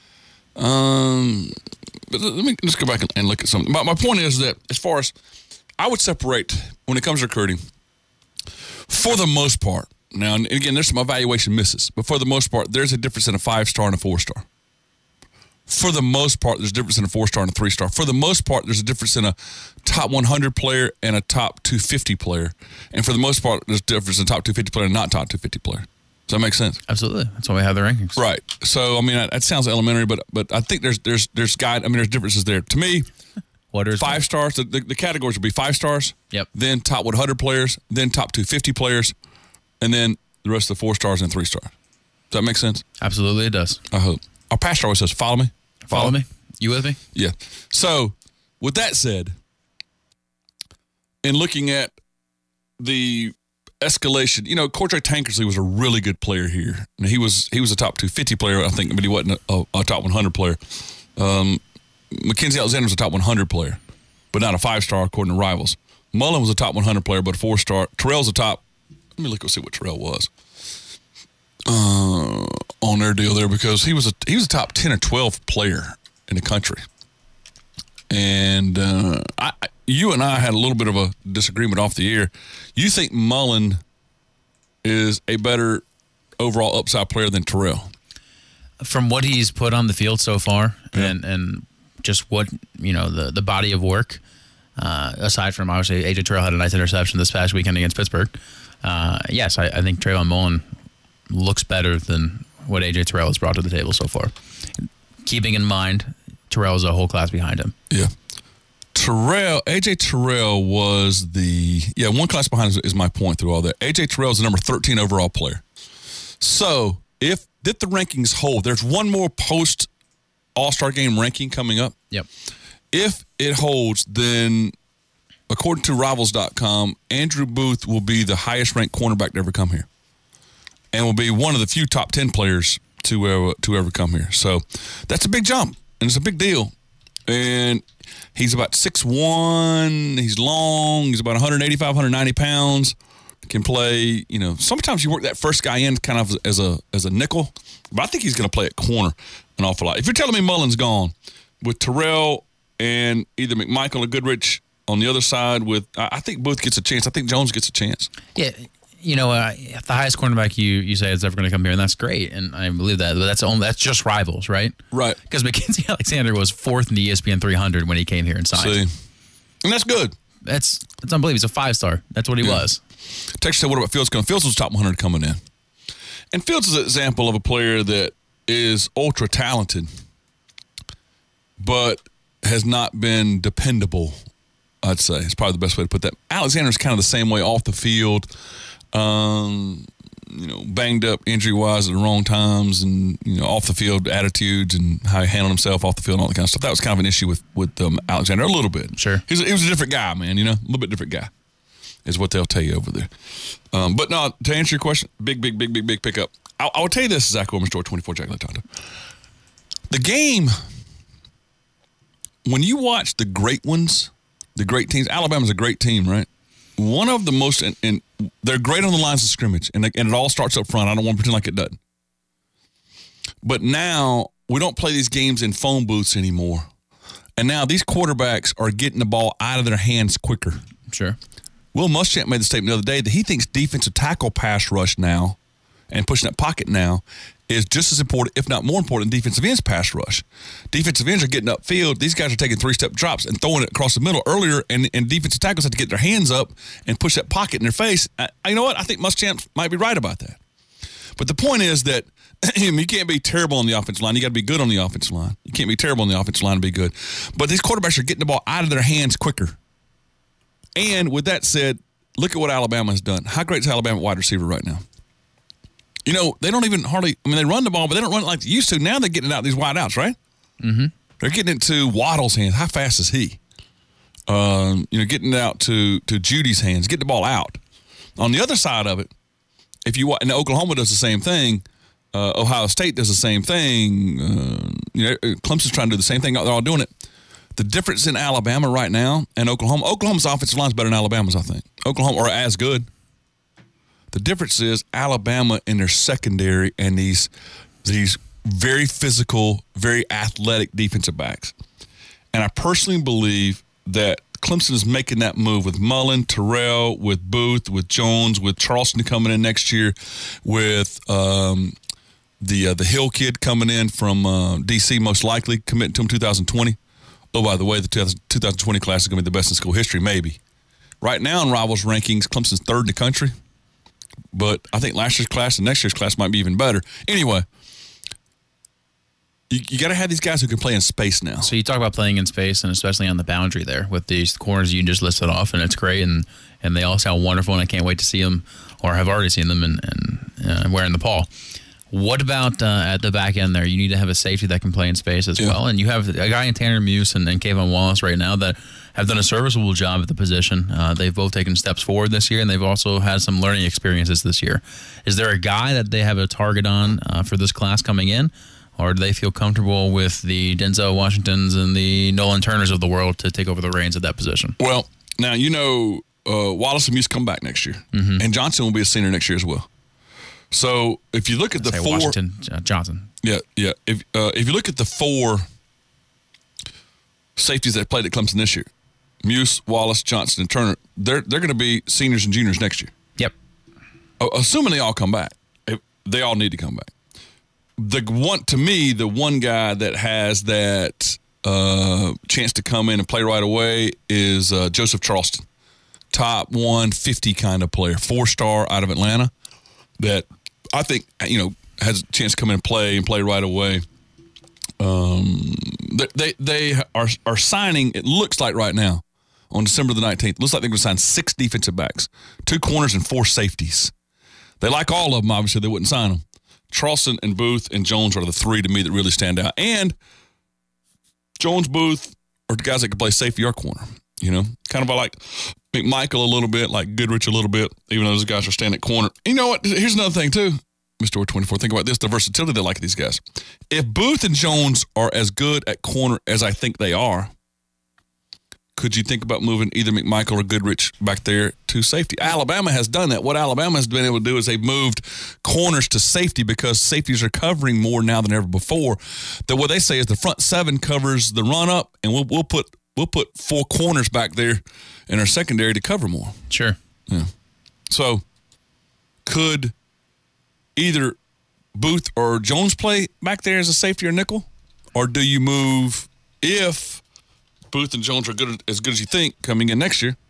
But let's go back and look at something. My point is that as far as... I would separate, when it comes to recruiting, for the most part. Now, and again, there's some evaluation misses, but for the most part, there's a difference in a 5-star and a 4-star. For the most part, there's a difference in a 4-star and a 3-star. For the most part, there's a difference in a top 100 player and a top 250 player. And for the most part, there's a difference in a top 250 player and not top 250 player. Does that make sense? Absolutely. That's why we have the rankings. Right. So, that sounds elementary, but I think there's differences there. To me, what is 5 stars, the categories will be 5 stars. Yep. Then top 100 players, then top 250 players, and then the rest of the 4 stars and 3 stars. Does that make sense? Absolutely, it does. I hope. Our pastor always says, follow me. Follow me. You with me? Yeah. So, with that said, in looking at the escalation, Cordray Tankersley was a really good player here. Now, he was a top 250 player, I think, but he wasn't a top 100 player. Mackenzie Alexander was a top 100 player, but not a 5-star according to Rivals. Mullen was a top 100 player, but a 4-star. Terrell's a top. Let me look and see what Terrell was on on their deal there because he was a top 10 or 12 player in the country. And you and I had a little bit of a disagreement off the air. You think Mullen is a better overall upside player than Terrell? From what he's put on the field so far, and just what, the body of work, aside from obviously A.J. Terrell had a nice interception this past weekend against Pittsburgh. Yes, I think Trayvon Mullen looks better than what A.J. Terrell has brought to the table so far. Keeping in mind, Terrell is a whole class behind him. Yeah. A.J. Terrell was one class behind is my point through all that. A.J. Terrell is the number 13 overall player. So if the rankings hold, there's one more post All-Star game ranking coming up. Yep. If it holds, then according to Rivals.com, Andrew Booth will be the highest ranked cornerback to ever come here, and will be one of the few top 10 players to ever come here. So that's a big jump, and it's a big deal. And he's about 6'1". He's long. He's about 185, 190 pounds. Can play, sometimes you work that first guy in kind of as a nickel, but I think he's going to play at corner an awful lot. If you're telling me Mullen's gone with Terrell and either McMichael or Goodrich on the other side I think Booth gets a chance. I think Jones gets a chance. Yeah. The highest cornerback you say is ever going to come here, and that's great, and I believe that. But that's just Rivals, right? Right. Because Mackenzie Alexander was 4th in the ESPN 300 when he came here and signed. See, and that's good. That's unbelievable. He's a 5-star. That's what he was. Texas said, what about Fields coming? Fields was top 100 coming in. And Fields is an example of a player that is ultra talented, but has not been dependable, I'd say. It's probably the best way to put that. Alexander's kind of the same way off the field. Banged up injury-wise at the wrong times and, off the field attitudes and how he handled himself off the field and all that kind of stuff. That was kind of an issue with Alexander a little bit. Sure. He was a different guy, man, a little bit different guy is what they'll tell you over there. But no, to answer your question, big pickup. I will tell you this, Zach Wilmer, Store 24, Jack Latanta. The game, when you watch the great ones, the great teams, Alabama's a great team, right? One of the most, and they're great on the lines of scrimmage, and it all starts up front. I don't want to pretend like it doesn't. But now, we don't play these games in phone booths anymore. And now these quarterbacks are getting the ball out of their hands quicker. Sure. Will Muschamp made the statement the other day that he thinks defensive tackle pass rush now and pushing that pocket now is just as important, if not more important, than defensive ends pass rush. Defensive ends are getting upfield. These guys are taking 3-step drops and throwing it across the middle earlier, and defensive tackles have to get their hands up and push that pocket in their face. You know what? I think Muschamp might be right about that. But the point is that you can't be terrible on the offensive line. You got to be good on the offensive line. You can't be terrible on the offensive line to be good. But these quarterbacks are getting the ball out of their hands quicker. And with that said, look at what Alabama has done. How great is Alabama wide receiver right now? They don't even hardly – they run the ball, but they don't run it like they used to. Now they're getting it out these wide outs, right? Mm-hmm. They're getting it to Waddle's hands. How fast is he? Getting it out to Judy's hands. Get the ball out. On the other side of it, and Oklahoma does the same thing. Ohio State does the same thing. Clemson's trying to do the same thing. They're all doing it. The difference in Alabama right now and Oklahoma's offensive line is better than Alabama's, I think. Oklahoma are as good. The difference is Alabama in their secondary and these very physical, very athletic defensive backs. And I personally believe that Clemson is making that move with Mullen, Terrell, with Booth, with Jones, with Charleston coming in next year, with the Hill kid coming in from D.C. most likely, committing to him 2020. Oh, by the way, the 2020 class is going to be the best in school history, maybe. Right now in Rivals rankings, Clemson's 3rd in the country. But I think last year's class and next year's class might be even better. Anyway, you got to have these guys who can play in space now. So you talk about playing in space, and especially on the boundary there with these corners you just listed off, and it's great, and they all sound wonderful, and I can't wait to see them, or have already seen them, and wearing the Paul. What about at the back end there? You need to have a safety that can play in space as well. And you have a guy in Tanner Muse and Kayvon Wallace right now that have done a serviceable job at the position. They've both taken steps forward this year, and they've also had some learning experiences this year. Is there a guy that they have a target on for this class coming in? Or do they feel comfortable with the Denzel Washingtons and the Nolan Turners of the world to take over the reins at that position? Well, now, Wallace and Muse come back next year. Mm-hmm. And Johnson will be a senior next year as well. So if you look at the four, Washington Johnson. Yeah. If you look at the four safeties that played at Clemson this year, Muse, Wallace, Johnson, and Turner, they're going to be seniors and juniors next year. Yep. Assuming they all come back, they all need to come back. The one guy that has that chance to come in and play right away is Joseph Charleston, top 150 kind of player, 4-star out of Atlanta. That I think has a chance to come in and play right away. They are signing. It looks like right now on December the 19th. Looks like they're going to sign 6 defensive backs, 2 corners, and 4 safeties. They like all of them. Obviously, they wouldn't sign them. Charleston and Booth and Jones are the 3 to me that really stand out. And Jones, Booth are the guys that can play safety or corner. Kind of like McMichael a little bit, like Goodrich a little bit, even though those guys are standing at corner. You know what? Here's another thing, too. Mr. 24, think about this, the versatility they like these guys. If Booth and Jones are as good at corner as I think they are, could you think about moving either McMichael or Goodrich back there to safety? Alabama has done that. What Alabama has been able to do is they've moved corners to safety because safeties are covering more now than ever before. What they say is the front 7 covers the run up, and we'll put 4 corners back there in our secondary to cover more. Sure. Yeah. So could either Booth or Jones play back there as a safety or nickel? Or do you move, if Booth and Jones are as good as you think coming in next year,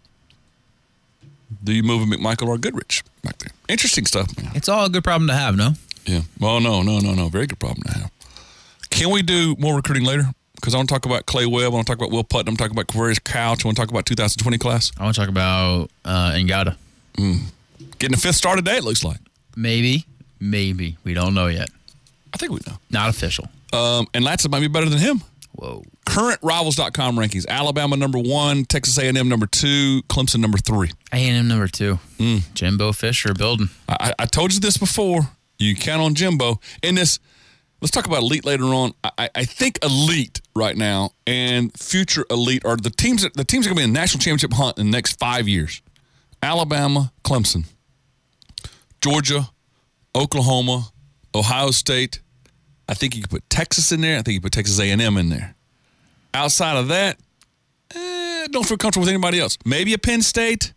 do you move a McMichael or a Goodrich back there? Interesting stuff, man. It's all a good problem to have, no? Yeah. Well, no. Very good problem to have. Can we do more recruiting later? Because I want to talk about Clay Webb. I want to talk about Will Putnam. I want to talk about Quarius Couch. I want to talk about 2020 class. I want to talk about Ngata. Getting a 5th star today, it looks like. Maybe. We don't know yet. I think we know. Not official. And Latza might be better than him. Whoa. Current Rivals.com rankings. Alabama number 1, Texas A&M number 2, Clemson number 3. A&M number 2. Jimbo Fisher building. I told you this before. You count on Jimbo. In this, let's talk about elite later on. I think elite right now and future elite are the teams that are going to be in the national championship hunt in the next 5 years. Alabama, Clemson, Georgia, Oklahoma, Ohio State. I think you could put Texas in there. I think you put Texas A&M in there. Outside of that, don't feel comfortable with anybody else. Maybe a Penn State,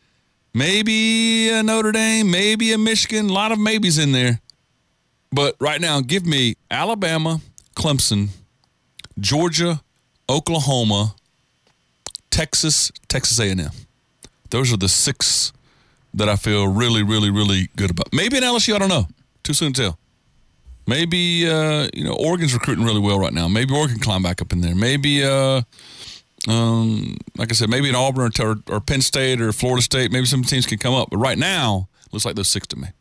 maybe a Notre Dame, maybe a Michigan. A lot of maybes in there. But right now, give me Alabama, Clemson, Georgia, Oklahoma, Texas A&M. Those are the 6 that I feel really, really, really good about. Maybe an LSU, I don't know. Too soon to tell. Maybe, Oregon's recruiting really well right now. Maybe Oregon climb back up in there. Maybe, like I said, maybe an Auburn or Penn State or Florida State. Maybe some teams can come up. But right now, looks like those 6 to me.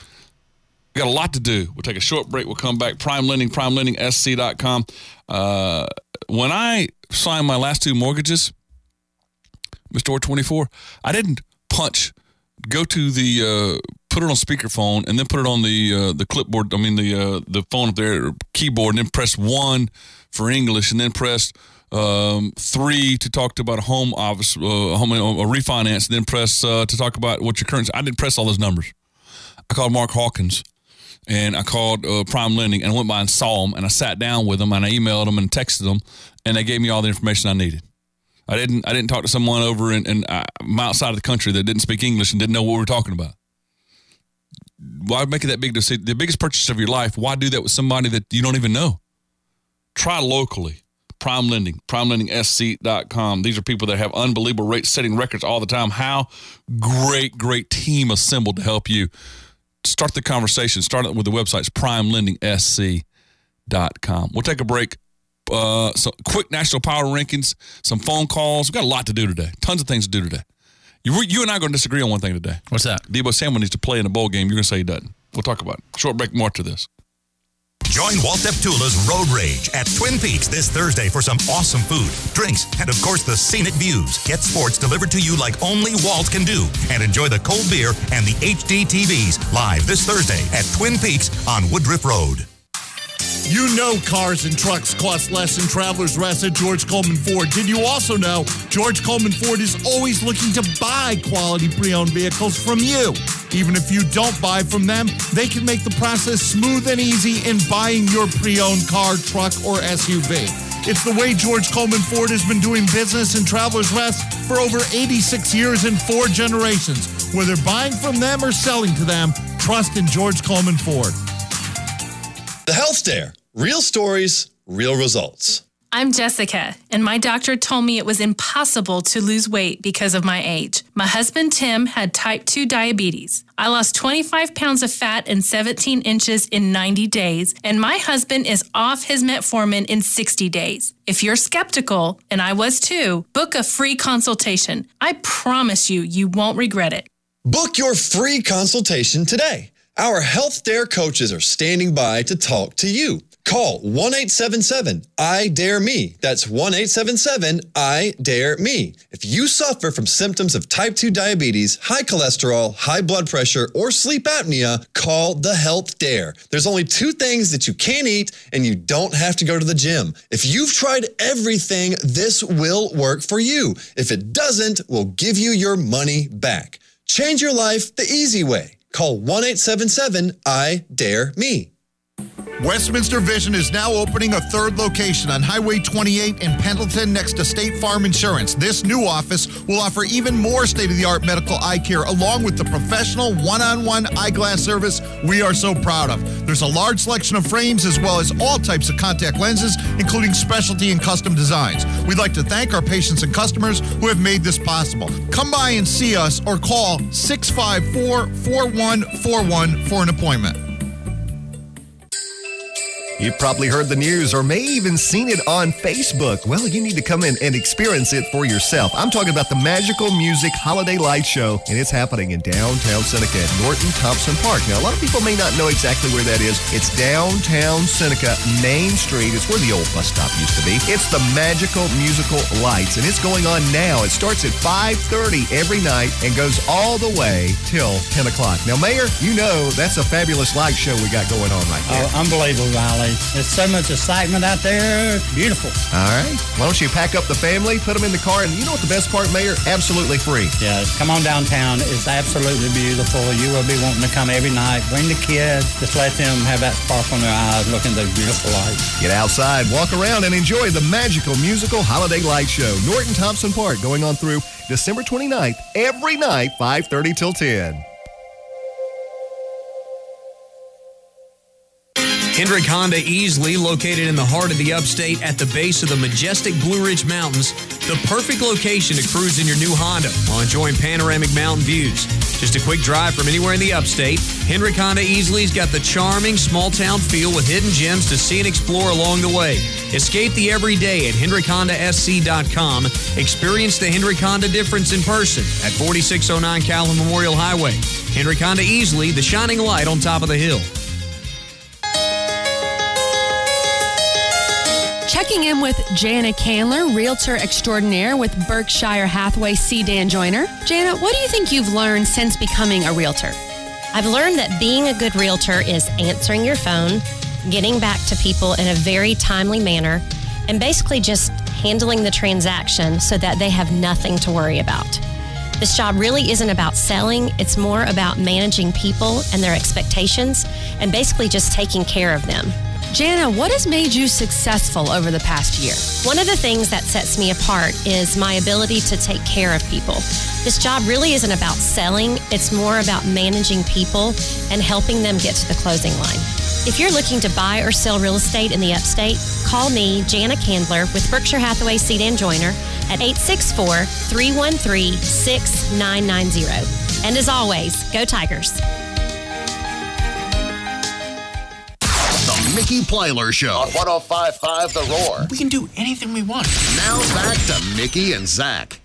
We got a lot to do. We'll take a short break. We'll come back. Prime Lending, PrimeLendingSC.com. When I signed my last 2 mortgages, Mr. 24, I didn't go to the put it on speakerphone and then put it on the clipboard. I mean the phone up there, keyboard, and then press 1 for English, and then press 3 to talk about a home office, a refinance, and then press to talk about what your current. I didn't press all those numbers. I called Mark Hawkins, and I called Prime Lending, and I went by and saw them, and I sat down with them, and I emailed them and texted them, and they gave me all the information I needed. I didn't talk to someone over in outside of the country that didn't speak English and didn't know what we were talking about. Why make it that big decision? The biggest purchase of your life, why do that with somebody that you don't even know? Try locally. Prime Lending, PrimeLendingSC.com. These are people that have unbelievable rates, setting records all the time. How great team assembled to help you. Start the conversation. Start it with the websites, PrimeLendingSC.com. We'll take a break. Some quick national power rankings, some phone calls. We've got a lot to do today. Tons of things to do today. You and I are going to disagree on one thing today. What's that? Deebo Samuel needs to play in a bowl game. You're going to say he doesn't. We'll talk about it. Short break, more to this. Join Walt Deptula's Road Rage at Twin Peaks this Thursday for some awesome food, drinks, and of course the scenic views. Get sports delivered to you like only Walt can do. And enjoy the cold beer and the HD TVs live this Thursday at Twin Peaks on Woodruff Road. You know cars and trucks cost less than Travelers Rest at George Coleman Ford. Did you also know George Coleman Ford is always looking to buy quality pre-owned vehicles from you? Even if you don't buy from them, they can make the process smooth and easy in buying your pre-owned car, truck, or SUV. It's the way George Coleman Ford has been doing business in Travelers Rest for over 86 years and 4 generations. Whether buying from them or selling to them, trust in George Coleman Ford. The Health Dare. Real stories, real results. I'm Jessica, and my doctor told me it was impossible to lose weight because of my age. My husband, Tim, had type 2 diabetes. I lost 25 pounds of fat and 17 inches in 90 days, and my husband is off his metformin in 60 days. If you're skeptical, and I was too, book a free consultation. I promise you, you won't regret it. Book your free consultation today. Our Health Dare coaches are standing by to talk to you. Call 1-877-I-DARE-ME. That's 1-877-I-DARE-ME. If you suffer from symptoms of type 2 diabetes, high cholesterol, high blood pressure, or sleep apnea, call the Health Dare. There's only 2 things that you can't eat, and you don't have to go to the gym. If you've tried everything, this will work for you. If it doesn't, we'll give you your money back. Change your life the easy way. Call 1-877-I-DARE-ME. Westminster Vision is now opening a 3rd location on Highway 28 in Pendleton next to State Farm Insurance. This new office will offer even more state-of-the-art medical eye care along with the professional one-on-one eyeglass service we are so proud of. There's a large selection of frames as well as all types of contact lenses, including specialty and custom designs. We'd like to thank our patients and customers who have made this possible. Come by and see us or call 654-4141 for an appointment. You've probably heard the news or may even seen it on Facebook. Well, you need to come in and experience it for yourself. I'm talking about the Magical Music Holiday Light Show, and it's happening in downtown Seneca at Norton Thompson Park. Now, a lot of people may not know exactly where that is. It's downtown Seneca, Main Street. It's where the old bus stop used to be. It's the Magical Musical Lights, and it's going on now. It starts at 5:30 every night and goes all the way till 10 o'clock. Now, Mayor, you know that's a fabulous light show we got going on right there. Oh, unbelievable, Riley. There's so much excitement out there. It's beautiful. All right. Why don't you pack up the family, put them in the car, and you know what the best part, Mayor? Absolutely free. Yeah, come on downtown. It's absolutely beautiful. You will be wanting to come every night. Bring the kids. Just let them have that sparkle in their eyes looking at those beautiful lights. Get outside, walk around, and enjoy the Magical Musical Holiday Light Show. Norton Thompson Park going on through December 29th, every night, 5:30 till 10. Hendrick Honda Easley, located in the heart of the upstate at the base of the majestic Blue Ridge Mountains, the perfect location to cruise in your new Honda while enjoying panoramic mountain views. Just a quick drive from anywhere in the upstate, Hendrick Honda Easley's got the charming small-town feel with hidden gems to see and explore along the way. Escape the everyday at HendrickHondaSC.com. Experience the Hendrick Honda difference in person at 4609 Calhoun Memorial Highway. Hendrick Honda Easley, the shining light on top of the hill. Checking in with Jana Candler, Realtor Extraordinaire with Berkshire Hathaway Sedan Joiner. Jana, what do you think you've learned since becoming a realtor? I've learned that being a good realtor is answering your phone, getting back to people in a very timely manner, and basically just handling the transaction so that they have nothing to worry about. This job really isn't about selling. It's more about managing people and their expectations and basically just taking care of them. Jana, what has made you successful over the past year? One of the things that sets me apart is my ability to take care of people. This job really isn't about selling. It's more about managing people and helping them get to the closing line. If you're looking to buy or sell real estate in the upstate, call me, Jana Candler, with Berkshire Hathaway Sedan Joiner at 864-313-6990. And as always, go Tigers. Mickey Plyler Show on 105.5 The Roar. We can do anything we want. Now back to Mickey and Zach.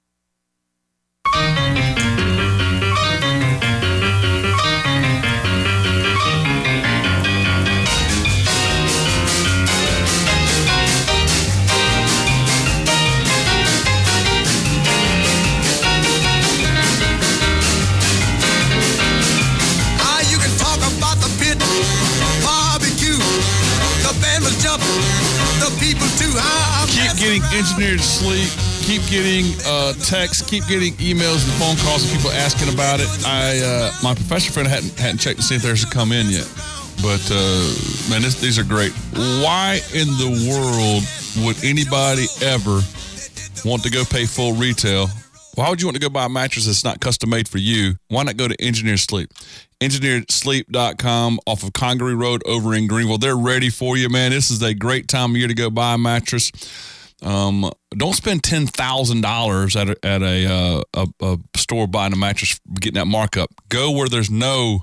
You can talk about the pit, barbecue. The band was jumping, the people too high. Keep getting engineered to sleep. keep getting texts, keep getting emails and phone calls of people asking about it. My professional friend hadn't checked to see if theirs had come in yet. But, man, these are great. Why in the world would anybody ever want to go pay full retail? Why would you want to go buy a mattress that's not custom made for you? Why not go to Engineer Sleep? EngineeredSleep.com off of Congaree Road over in Greenville. They're ready for you, man. This is a great time of year to go buy a mattress. Don't spend $10,000 at a store buying a mattress, getting that markup. Go where there's no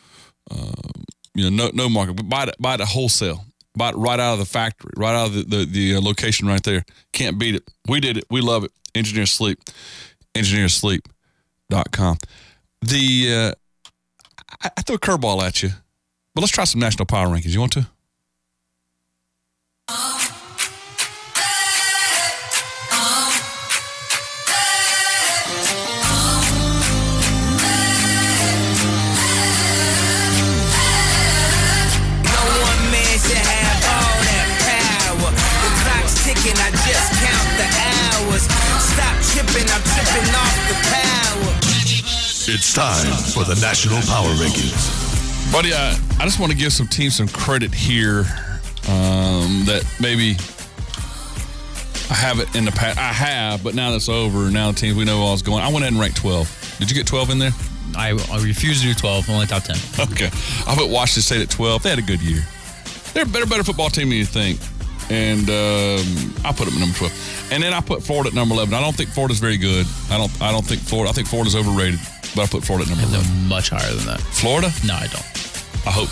markup. Buy it at wholesale. Buy it right out of the factory, right out of the location right there. Can't beat it. We did it. We love it. Engineer Sleep. EngineerSleep.com. I threw a curveball at you, but let's try some national power rankings. You want to? I just count the hours. Stop tripping, I'm tripping off the power. It's time for the National Power Rankings. Buddy, I just want to give some teams some credit here that maybe I haven't in the past. I have, but now that's over. Now the teams we know all's going. I went ahead and ranked 12. Did you get 12 in there? I refuse to do 12, only top 10. Okay. I put Washington State at 12. They had a good year. They're a better football team than you think. And I put them at number 12. And then I put Florida at number 11. I don't think Florida's very good. I think Florida's overrated, but I put Florida at number 11. Much higher than that. Florida? No, I don't. I hope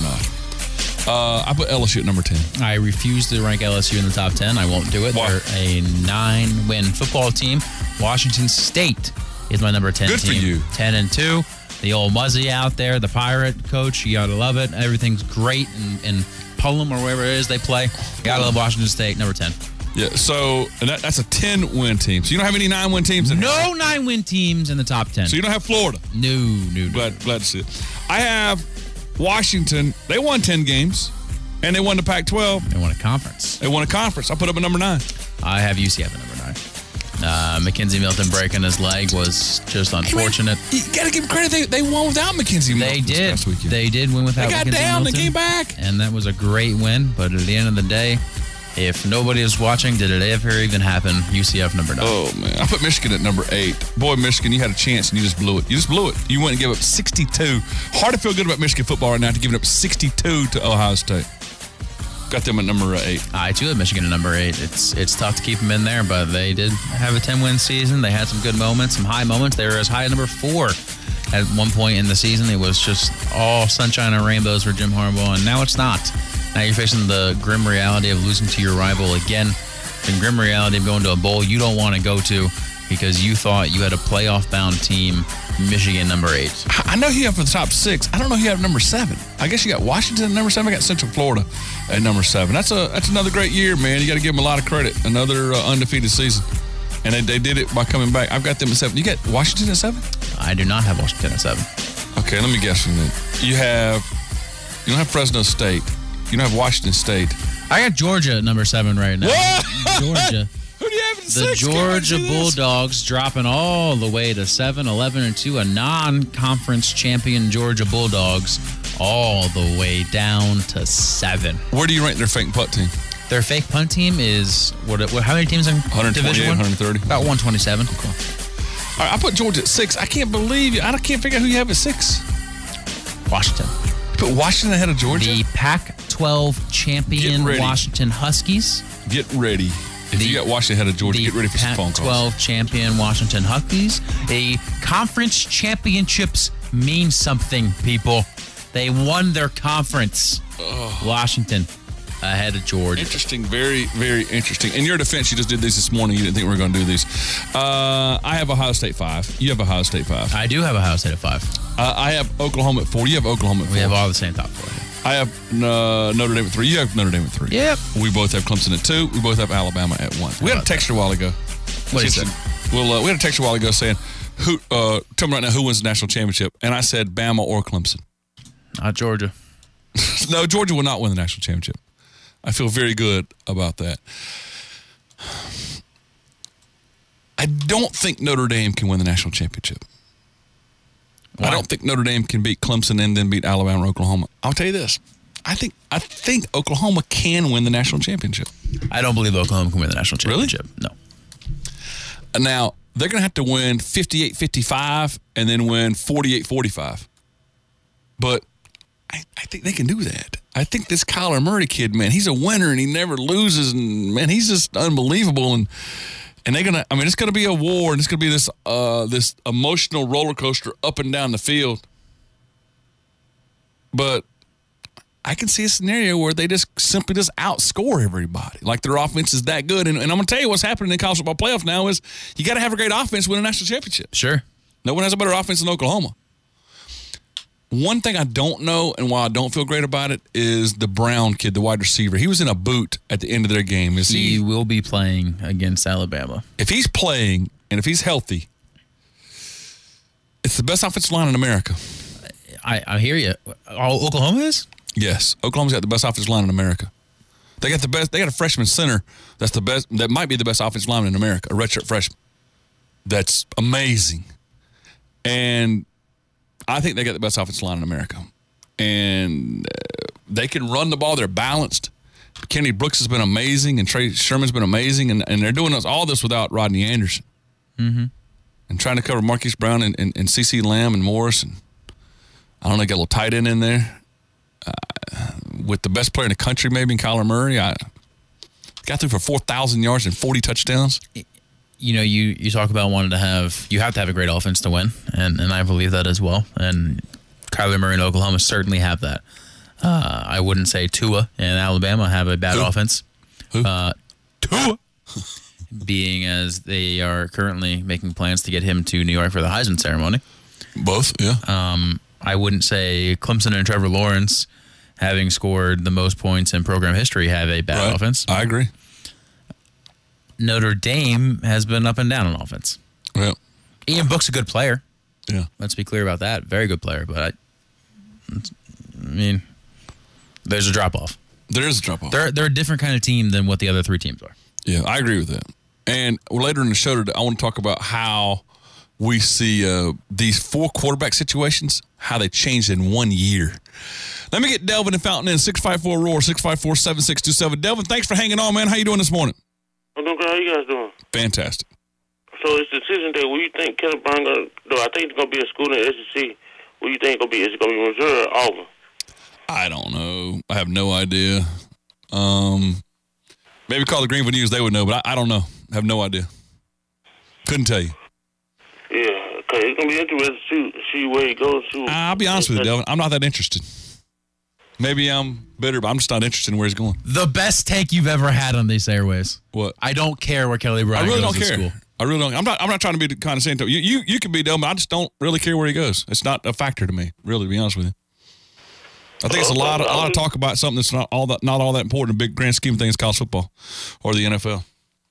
not. I put LSU at number 10. I refuse to rank LSU in the top 10. I won't do it. Why? They're a 9-win football team. Washington State is my number 10 Good team. for you. 10-2. The old Muzzy out there, the Pirate coach, you gotta love it. Everything's great in Pullum or wherever it is they play. You gotta love Washington State, number 10. Yeah, so that's a 10-win team. So you don't have any 9-win teams in No 9-win teams in the top 10. So you don't have Florida? No. Glad to see it. I have Washington. They won 10 games, and they won the Pac-12. They won a conference. I put up at number 9. I have UCF at number 9. McKenzie Milton breaking his leg was just unfortunate. Hey man, you got to give credit. They won without McKenzie Milton. They did. They did win without McKenzie Milton. They got down. They came back. And that was a great win. But at the end of the day, if nobody is watching, did it ever even happen? UCF number 9. Oh, man. I put Michigan at number 8. Boy, Michigan, you had a chance and you just blew it. You went and gave up 62. Hard to feel good about Michigan football right now to giving up 62 to Ohio State. Got them at number 8. I too have Michigan at number 8. It's tough to keep them in there, but they did have a 10-win season. They had some good moments, some high moments. They were as high as number 4 at one point in the season. It was just all sunshine and rainbows for Jim Harbaugh, and now it's not. Now you're facing the grim reality of losing to your rival again, the grim reality of going to a bowl you don't want to go to because you thought you had a playoff-bound team. Michigan number 8. I know you have for the top 6. I don't know who you have number 7. I guess you got Washington at number 7. I got Central Florida at number 7. That's another great year, man. You got to give them a lot of credit. Another undefeated season, and they did it by coming back. I've got them at 7. You got Washington at 7? I do not have Washington at 7. Okay, let me guess you then. You don't have Fresno State. You don't have Washington State. I got Georgia at number 7 right now. What? Georgia. Who do you have at 6? The Georgia Bulldogs dropping all the way to 7, 11-2. A non-conference champion Georgia Bulldogs all the way down to 7. Where do you rank their fake punt team? Their fake punt team is how many teams in Division 1? 130. About 127. Okay. All right, I put Georgia at 6. I can't believe you. I can't figure out who you have at 6. Washington. You put Washington ahead of Georgia? The Pac-12 champion Washington Huskies. Get ready. If you got Washington ahead of Georgia, get ready for some phone calls. Pac-12 champion Washington Huskies. The conference championships mean something, people. They won their conference. Washington ahead of Georgia. Interesting. Very, very interesting. In your defense, you just did these this morning. You didn't think we were going to do these. I have Ohio State 5. You have Ohio State 5. I do have Ohio State at 5. I have Oklahoma at 4. You have Oklahoma at 4. We have all the same top 4. I have Notre Dame at 3. You have Notre Dame at 3. Yep. We both have Clemson at 2. We both have Alabama at 1. We had a text a while ago. What is it? We had a text a while ago saying, tell me right now who wins the national championship. And I said Bama or Clemson. Not Georgia. No, Georgia will not win the national championship. I feel very good about that. I don't think Notre Dame can win the national championship. Why? I don't think Notre Dame can beat Clemson and then beat Alabama or Oklahoma. I'll tell you this. I think Oklahoma can win the national championship. I don't believe Oklahoma can win the national championship. Really? No. Now, they're going to have to win 58-55 and then win 48-45. But I think they can do that. I think this Kyler Murray kid, man, he's a winner and he never loses. And, man, he's just unbelievable. And they're going to, I mean, it's going to be a war and it's going to be this emotional roller coaster up and down the field. But I can see a scenario where they just simply outscore everybody. Like their offense is that good. And I'm going to tell you what's happening in college football playoff now is you got to have a great offense to win a national championship. Sure. No one has a better offense than Oklahoma. One thing I don't know and why I don't feel great about it is the Brown kid, the wide receiver. He was in a boot at the end of their game. He will be playing against Alabama. If he's playing and if he's healthy, it's the best offensive line in America. I hear you. Oklahoma is? Yes. Oklahoma's got the best offensive line in America. They got the best. They got a freshman center that's the best. That might be the best offensive lineman in America, a redshirt freshman. That's amazing. And I think they got the best offensive line in America. And they can run the ball. They're balanced. Kenny Brooks has been amazing, and Trey Sherman's been amazing. And they're doing all this without Rodney Anderson. Mm-hmm. And trying to cover Marquise Brown and C.C. Lamb and Morris. And I don't know, get a little tight end in there. With the best player in the country, maybe in Kyler Murray. I got through for 4,000 yards and 40 touchdowns. You know, you talk about you have to have a great offense to win, and I believe that as well. And Kyler Murray and Oklahoma certainly have that. I wouldn't say Tua and Alabama have a bad offense. Tua? Being as they are currently making plans to get him to New York for the Heisman ceremony. Both, yeah. I wouldn't say Clemson and Trevor Lawrence, having scored the most points in program history, have a bad offense. I agree. Notre Dame has been up and down on offense. Yeah. Ian Book's a good player. Yeah. Let's be clear about that. Very good player. But, I mean, there's a drop-off. There is a drop-off. They're a different kind of team than what the other three teams are. Yeah, I agree with that. And later in the show today, I want to talk about how we see these 4 quarterback situations, how they changed in 1 year. Let me get Delvin and Fountain in 654-ROAR, 654-7627. Delvin, thanks for hanging on, man. How you doing this morning? I'm doing good. How you guys doing? Fantastic. So it's decision day. What do you think Caleb Brown going to do? I think it's going to be a school in the SEC. What do you think it's going to be? Is it going to be Missouri or Auburn? I don't know. I have no idea. Maybe call the Greenville News. They would know, but I don't know. I have no idea. Couldn't tell you. Yeah, because it's going to be interesting to see where he goes to. I'll be honest with you, Delvin. I'm not that interested. Maybe I'm bitter, but I'm just not interested in where he's going. The best take you've ever had on these airways. What? I don't care where Kelly Bryant goes to school. I really don't. I'm not trying to be condescending. You can be Delvin, but I just don't really care where he goes. It's not a factor to me, really, to be honest with you. I think it's a lot of talk about something that's not all that important in the big grand scheme of things, college football or the NFL.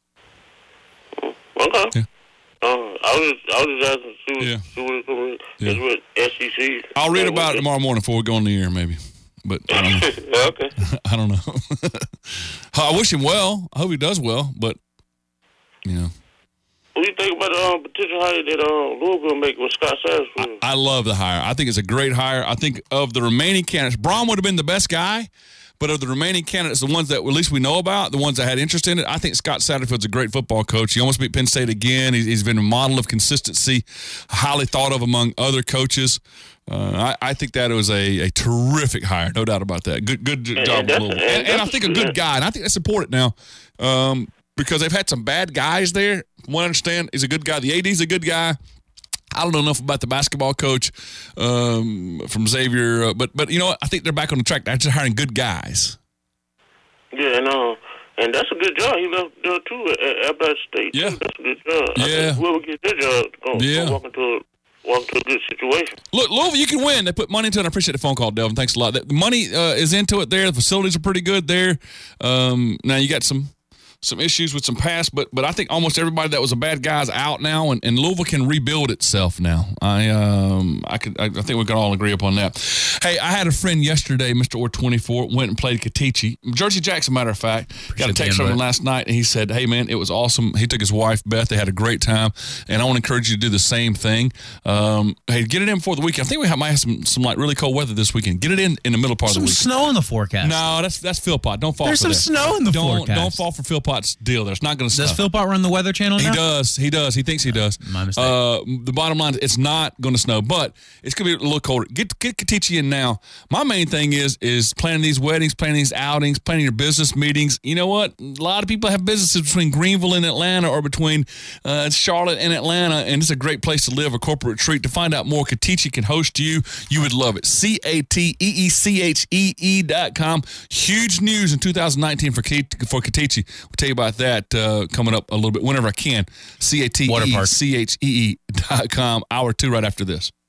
Okay. Yeah. I was just asking to see what it's with SEC. I'll read about it tomorrow morning before we go on the air, maybe. But I don't know. Okay. I don't know. I wish him well. I hope he does well, but you know. What do you think about the potential hire that Louisville make with Scott Satterfield? I love the hire. I think it's a great hire. I think of the remaining candidates, Braun would have been the best guy, but of the remaining candidates, the ones that at least we know about, the ones that had interest in it, I think Scott Satterfield's a great football coach. He almost beat Penn State again. He's been a model of consistency, highly thought of among other coaches. I think that was a terrific hire, no doubt about that. Good job, Louisville. And I think a good guy, and I think that's important now. Because they've had some bad guys there. From what I understand, he's a good guy. The AD's a good guy. I don't know enough about the basketball coach from Xavier, but you know what? I think they're back on the track. They're just hiring good guys. Yeah, and that's a good job. He left there too at Appalachian State. Yeah, that's a good job. Yeah, I think whoever gets that job, gonna walk into a good situation. Look, Louisville, you can win. They put money into it. I appreciate the phone call, Delvin. Thanks a lot. The money is into it there. The facilities are pretty good there. Now you got some some issues with some pass, but I think almost everybody that was a bad guy is out now, and Louisville can rebuild itself now. I think we can all agree upon that. Hey, I had a friend yesterday, Mr. Orr 24, went and played Katichi. Jersey Jackson, matter of fact. Got a text from him last night, and he said, hey, man, it was awesome. He took his wife, Beth. They had a great time, and I want to encourage you to do the same thing. Hey, get it in before the weekend. I think we might have some like really cold weather this weekend. Get it in the middle part of the weekend. Some snow in the forecast. No, that's Philpott. Don't fall There's for that. some snow in the forecast. Don't fall for Philpott's deal. There's not going to snow. Does Philpott run the Weather Channel now? He does. He thinks he does. My mistake. The bottom line is it's not going to snow, but it's going to be a little colder. Get Katichi in now. My main thing is planning these weddings, planning these outings, planning your business meetings. You know what? A lot of people have businesses between Greenville and Atlanta or between Charlotte and Atlanta, and it's a great place to live, a corporate retreat. To find out more, Katichi can host you. You would love it. CATEECHEE.com. Huge news in 2019 for Katichi. We'll tell you about that coming up a little bit whenever I can. CATEECHEE.com. Hour 2 right after this.